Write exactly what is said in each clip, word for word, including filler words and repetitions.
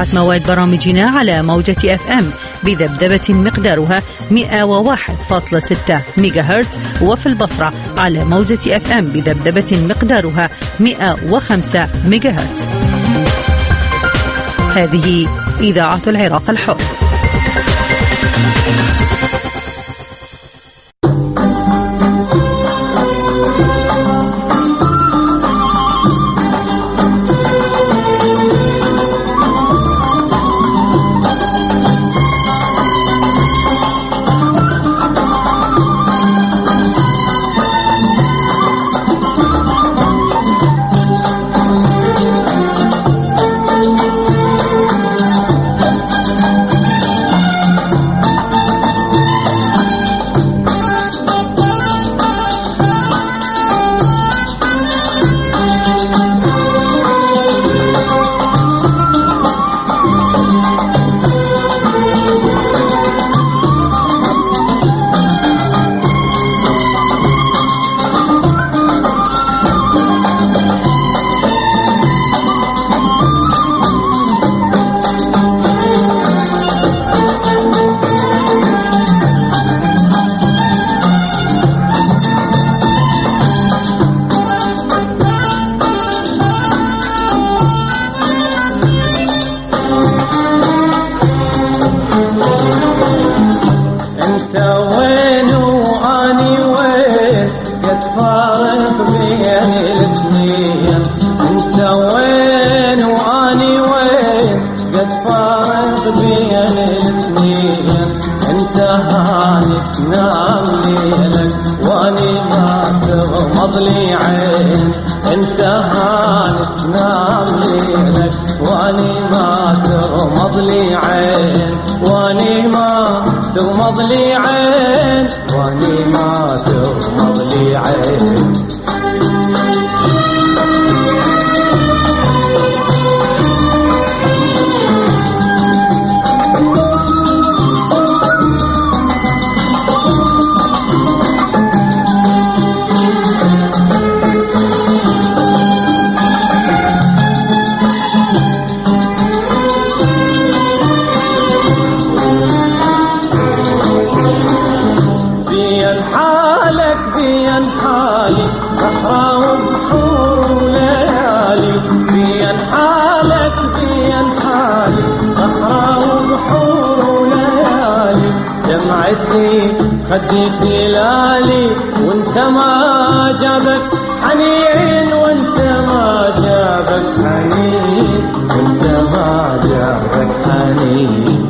إذاعة مواد برامجنا على موجة أف أم بذبذبة مقدارها مئة وواحد فاصلة ستة ميجا هرتز، وفي البصرة على موجة أف أم بذبذبة مقدارها مئة وخمسة ميجا هرتز. هذه إذاعة العراق الحر. خديتي لالي وانت ما جابك حنين، وانت ما جابك حنين، وانت ما جابك حنين.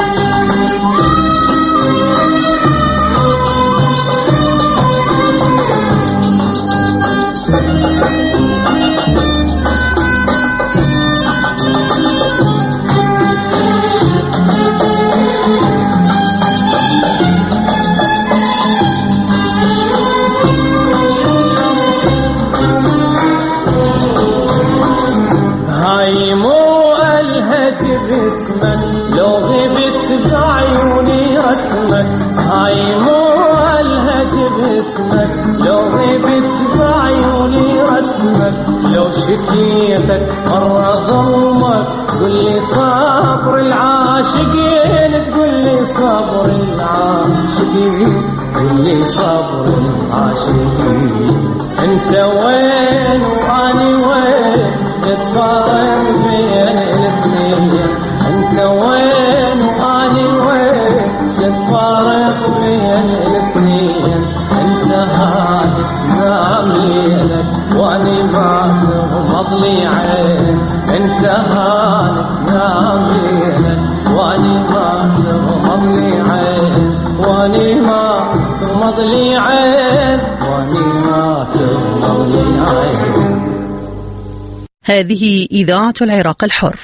لو غبت بعيوني رسمك، هاي مو الهج باسمك. لو غبت بعيوني رسمك، لو شكيتك مرة ظلمك، قولي صبر العاشقين، تقولي صبر العاشقين، قولي صبر العاشقين. انت وين واني وين، تتفارق بين الاثنين. انت وين واني وين، تتفارق بين الاثنين. انت هادي نام ليلك واني ما تغمض لي عين. انت هادي نام ليلك واني ما تغمض لي عين، واني ما تغمض لي عين، واني ما تغمض لي عين. هذه إذاعة العراق الحر.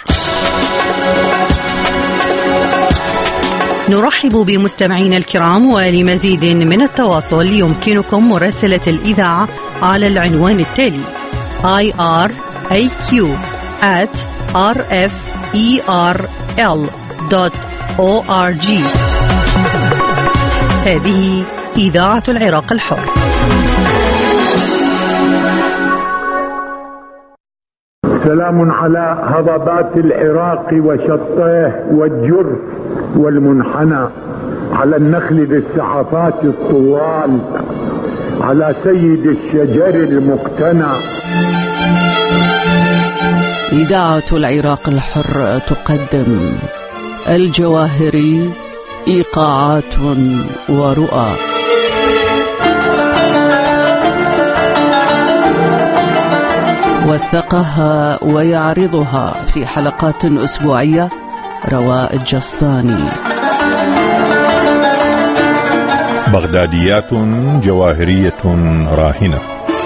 نرحب بمستمعينا الكرام، ولمزيد من التواصل يمكنكم مراسلة الإذاعة على العنوان التالي آي آر إيه كيو آت آر إف إي آر إل دوت أو آر جي. هذه إذاعة العراق الحر. سلام على هضبات العراق وشطيه والجرف والمنحنى، على النخل ذي السحفات الطوال، على سيد الشجر المقتنى. إذاعة العراق الحر تقدم الجواهري، إيقاعات ورؤى. وثقها ويعرضها في حلقات أسبوعية رواء الجصاني. بغداديات جواهرية راهنة.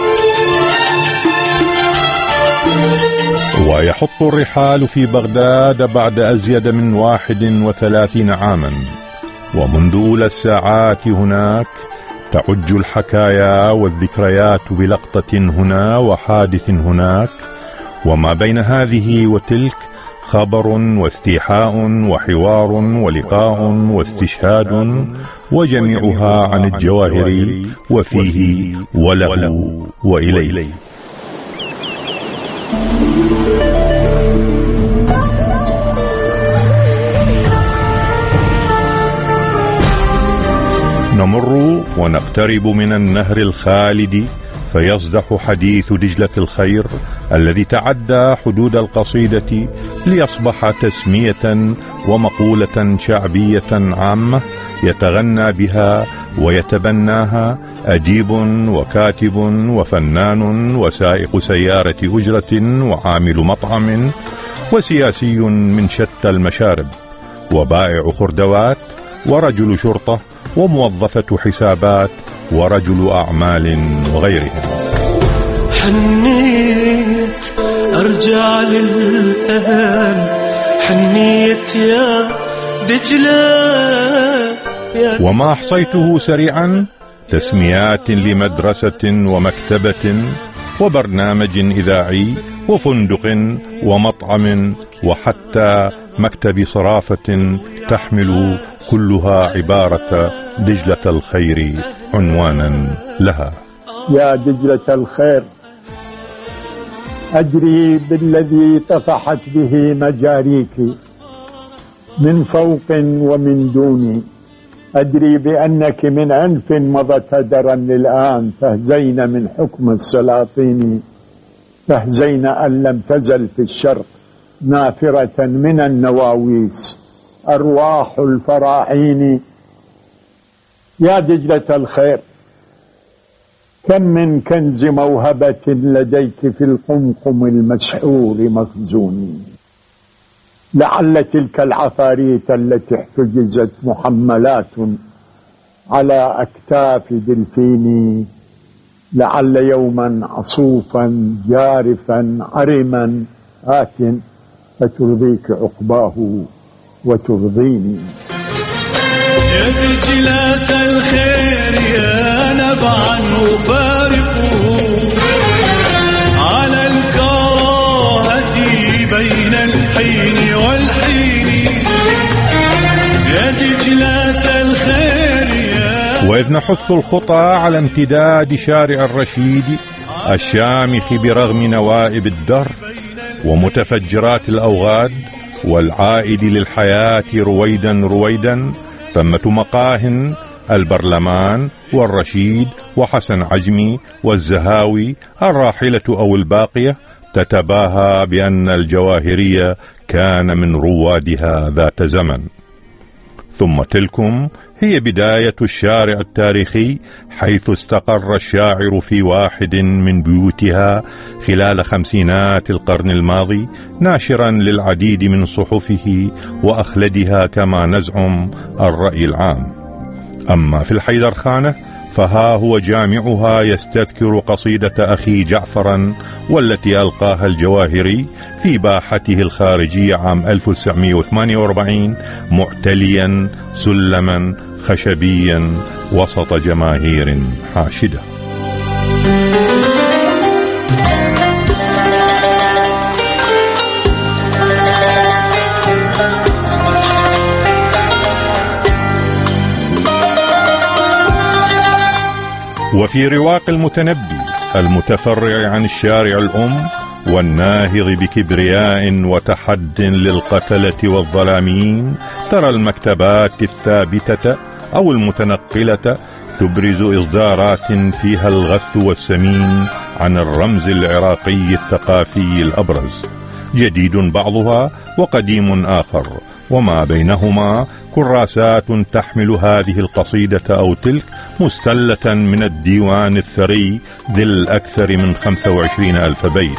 ويحط الرحال في بغداد بعد أزيد من واحد وثلاثين عاما، ومنذ أولى الساعات هناك تعج الحكايا والذكريات بلقطة هنا وحادث هناك، وما بين هذه وتلك خبر واستيحاء وحوار ولقاء واستشهاد، وجميعها عن الجواهري وفيه وله وإليه. نمر ونقترب من النهر الخالد، فيصدح حديث دجلة الخير الذي تعدى حدود القصيدة ليصبح تسمية ومقولة شعبية عامة يتغنى بها ويتبناها أديب وكاتب وفنان وسائق سيارة أجرة وعامل مطعم وسياسي من شتى المشارب وبائع خردوات ورجل شرطة وموظفة حسابات ورجل أعمال وغيرهم. حنيت أرجع للأهل، حنيت يا دجلة. وما أحصيته سريعا تسميات لمدرسة ومكتبة وبرنامج إذاعي وفندق ومطعم وحتى مكتب صرافة تحمل كلها عبارة دجلة الخير عنوانا لها. يا دجلة الخير، أجري بالذي طفحت به مجاريك من فوق ومن دوني، أدري بأنك من عنف مضت هدرا للآن، تهزين من حكم السلاطين، تهزين أن لم تزل في الشرق نافرة من النواويس أرواح الفراعين. يا دجلة الخير، كم من كنز موهبة لديك في القمقم المسحور مخزون، لعل تلك العفاريت التي احتجزت محملات على أكتاف دلفيني، لعل يوما عصوفا جارفا عرما آت فترضيك عقباه وترضيني. يا دجلة الخير يا نبعا أفارقه على الكراهة بين الحين والحين، يا دجلة الخير يا. وإذ نحث الخطى على امتداد شارع الرشيد الشامخ برغم نوائب الدر ومتفجرات الأوغاد والعائد للحياة رويدا رويدا، ثمة مقاه البرلمان والرشيد وحسن عجمي والزهاوي الراحلة أو الباقية تتباهى بأن الجواهرية كان من روادها ذات زمن. ثم تلكم هي بداية الشارع التاريخي، حيث استقر الشاعر في واحد من بيوتها خلال خمسينات القرن الماضي، ناشرا للعديد من صحفه وأخلدها كما نزعم الرأي العام. أما في الحيدرخانة فها هو جامعها يستذكر قصيدة أخي جعفرا، والتي ألقاها الجواهري في باحته الخارجية عام ألف وتسعمائة وثمانية وأربعين معتليا سلما خشبيا وسط جماهير حاشدة. وفي رواق المتنبي المتفرع عن الشارع الأم والناهض بكبرياء وتحد للقتلة والظلامين، ترى المكتبات الثابتة أو المتنقلة تبرز إصدارات فيها الغث والسمين عن الرمز العراقي الثقافي الأبرز، جديد بعضها وقديم آخر، وما بينهما كراسات تحمل هذه القصيدة أو تلك مستلة من الديوان الثري ذي الأكثر من خمسة وعشرين ألف بيت.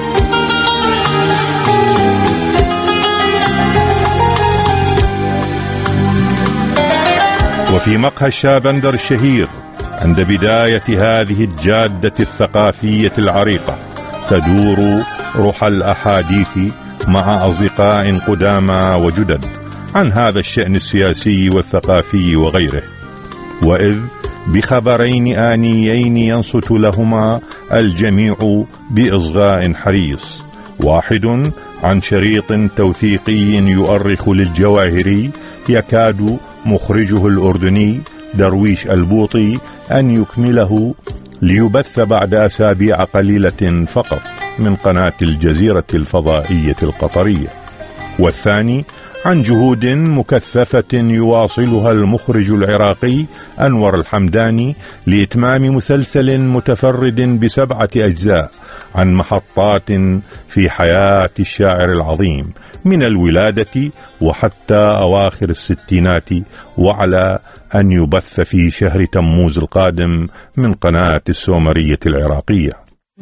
وفي مقهى الشابندر الشهير عند بداية هذه الجادة الثقافية العريقة تدور رحى الأحاديث مع أصدقاء قدامى وجدد عن هذا الشأن السياسي والثقافي وغيره، وإذ بخبرين آنيين ينصت لهما الجميع بإصغاء حريص، واحد عن شريط توثيقي يؤرخ للجواهري يكاد مخرجه الأردني درويش البوطي أن يكمله ليبث بعد أسابيع قليلة فقط من قناة الجزيرة الفضائية القطرية، والثاني عن جهود مكثفة يواصلها المخرج العراقي أنور الحمداني لإتمام مسلسل متفرد بسبعة أجزاء عن محطات في حياة الشاعر العظيم من الولادة وحتى أواخر الستينات، وعلى أن يبث في شهر تموز القادم من قناة السومرية العراقية.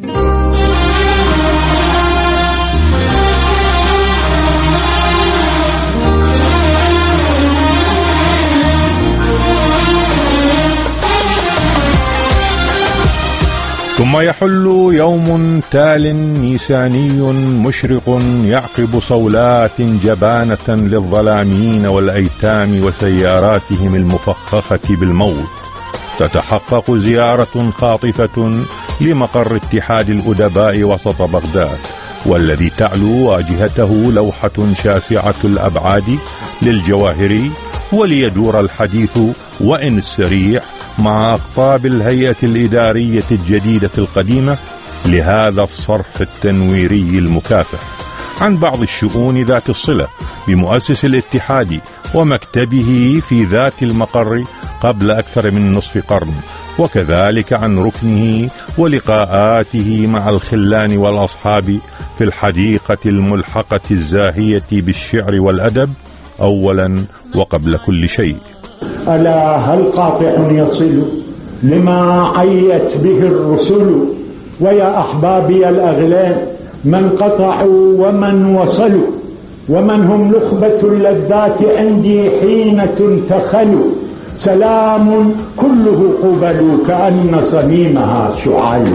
ثم يحل يوم تال نيساني مشرق يعقب صولات جبانة للظلامين والأيتام وسياراتهم المفخخة بالموت، تتحقق زيارة خاطفة لمقر اتحاد الأدباء وسط بغداد، والذي تعلو واجهته لوحة شاسعة الأبعاد للجواهري، وليدور الحديث وإن السريع مع أقطاب الهيئة الإدارية الجديدة القديمة لهذا الصرف التنويري المكافح عن بعض الشؤون ذات الصلة بمؤسس الاتحاد ومكتبه في ذات المقر قبل أكثر من نصف قرن، وكذلك عن ركنه ولقاءاته مع الخلان والأصحاب في الحديقة الملحقة الزاهية بالشعر والأدب أولا وقبل كل شيء. ألا هل قاطع يصل لما عيت به الرسل، ويا أحبابي الأغلال من قطعوا ومن وصلوا، ومن هم نخبة اللذات عندي حين تنتخلوا، سلام كله قبل كأن صميمها شعال.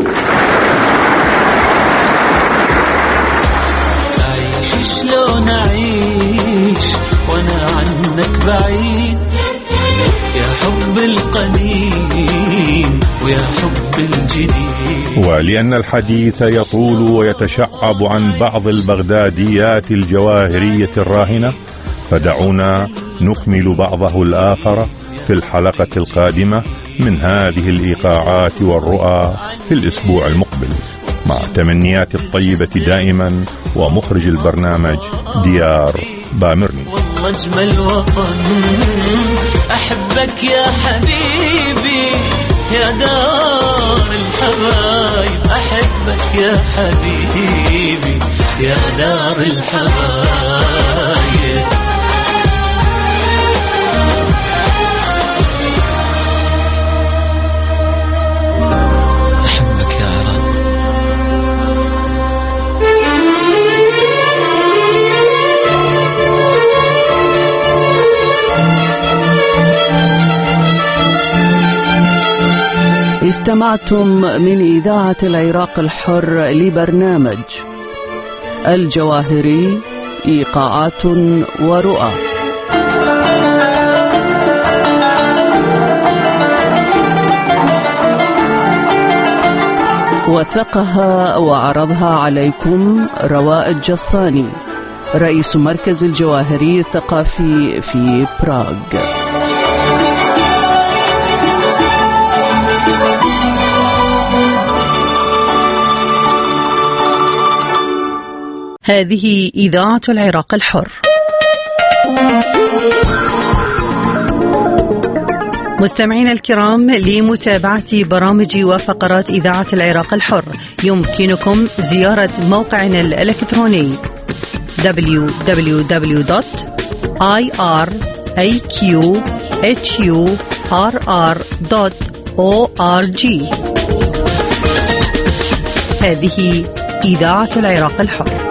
أعيش شلون أعيش وأنا عنك بعيد، يا حب القديم ويا حب الجديد. ولأن الحديث يطول ويتشعب عن بعض البغداديات الجواهرية الراهنة، فدعونا نكمل بعضه الآخر في الحلقة القادمة من هذه الإيقاعات والرؤى في الأسبوع المقبل، مع تمنيات الطيبة دائما، ومخرج البرنامج ديار بامرني. والله أجمل وطن أحبك يا حبيبي يا دار الحبايب، أحبك يا حبيبي يا دار الحبايب. أحبك يا عراق. استمعتم من إذاعة العراق الحر لبرنامج الجواهري إيقاعات ورؤى. وثقها وعرضها عليكم رواء الجصاني، رئيس مركز الجواهري الثقافي في براغ. هذه إذاعة العراق الحر. مستمعينا الكرام، لمتابعة برامج وفقرات إذاعة العراق الحر يمكنكم زيارة موقعنا الإلكتروني دبليو دبليو دبليو دوت آي آر إيه كيو إتش يو آر آر دوت أو آر جي. هذه إذاعة العراق الحر.